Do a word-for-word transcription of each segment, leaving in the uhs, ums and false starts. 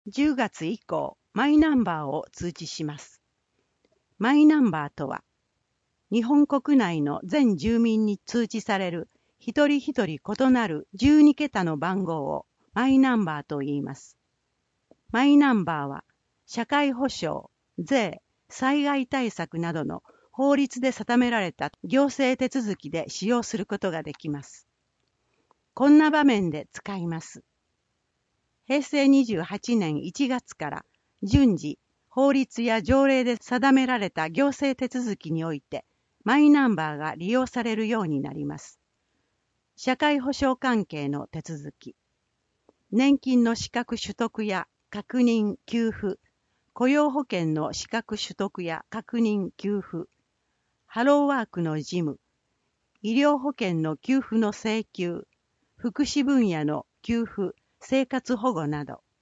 じゅうがつ以降、マイナンバーを通知します。マイナンバーとは、日本国内の全住民に通知される一人一人異なるじゅうにけたの番号をマイナンバーと言います。マイナンバーは、社会保障、税、災害対策などの法律で定められた行政手続きで使用することができます。こんな場面で使います。へいせいにじゅうはちねんいちがつから順次、法律や条例で定められた行政手続きにおいて、マイナンバーが利用されるようになります。社会保障関係の手続き、年金の資格取得や確認・給付、雇用保険の資格取得や確認・給付、ハローワークの事務、医療保険の給付の請求、福祉分野の給付、生活保護など。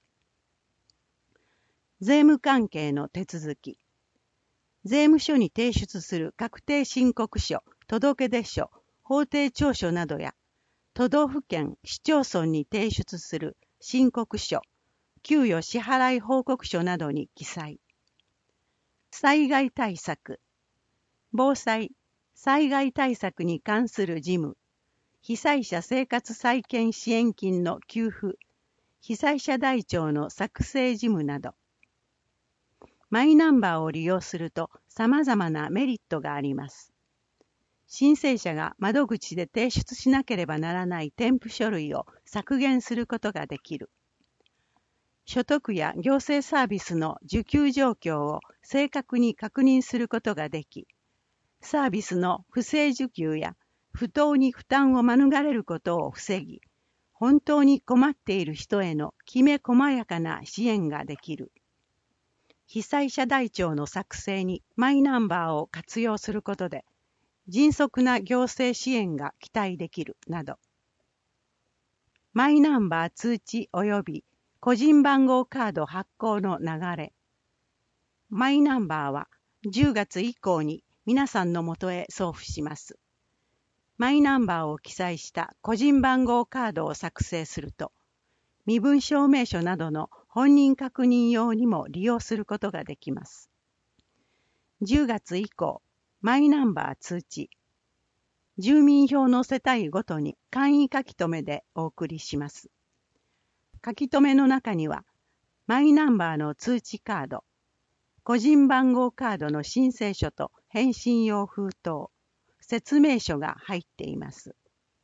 税務関係の手続き。税務署に提出する確定申告書、届出書、法定調書などや、都道府県、市町村に提出する申告書、給与支払い報告書などに記載。災害対策。防災、災害対策に関する事務、被災者生活再建支援金の給付、被災者台帳の作成事務など。マイナンバーを利用すると様々なメリットがあります。申請者が窓口で提出しなければならない添付書類を削減することができる。所得や行政サービスの受給状況を正確に確認することができ、サービスの不正受給や不当に負担を免れることを防ぎ、本当に困っている人へのきめ細やかな支援ができる。被災者台帳の作成にマイナンバーを活用することで、迅速な行政支援が期待できるなど。マイナンバー通知及び個人番号カード発行の流れ。マイナンバーはじゅうがつ以降に皆さんのもとへ送付します。マイナンバーを記載した個人番号カードを作成すると、身分証明書などの本人確認用にも利用することができます。じゅうがつ以降、マイナンバー通知。住民票の世帯ごとに簡易書き留めでお送りします。書き留めの中には、マイナンバーの通知カード、個人番号カードの申請書と返信用封筒、説明書が入っています。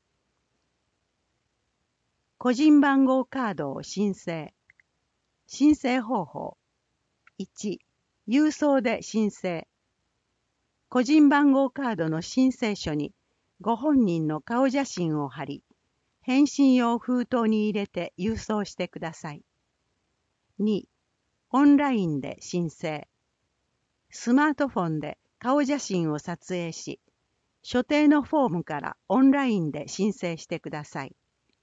個人番号カードを申請。申請方法。いち、郵送で申請。個人番号カードの申請書にご本人の顔写真を貼り、返信用封筒に入れて郵送してください。に、オンラインで申請。スマートフォンで顔写真を撮影し、所定のフォームからオンラインで申請してください。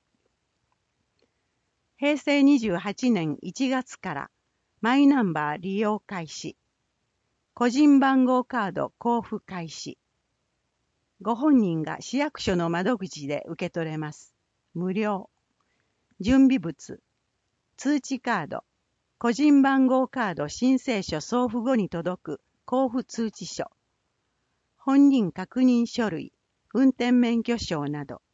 へいせいにじゅうはちねんいちがつからマイナンバー利用開始。個人番号カード交付開始。ご本人が市役所の窓口で受け取れます。無料。準備物。通知カード。個人番号カード申請書送付後に届く交付通知書。本人確認書類、運転免許証など。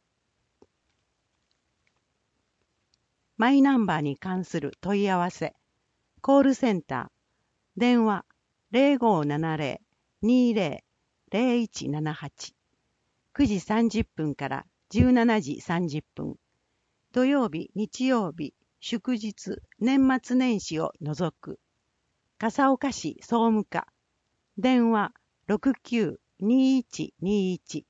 マイナンバーに関する問い合わせ。コールセンター。電話 ゼロごーななゼロ にーゼロ ゼロいちななはち。くじさんじゅっぷんからじゅうしちじさんじゅっぷん。土曜日、日曜日、祝日、年末年始を除く。笠岡市総務課。電話ろくきゅう にーいちにーいち。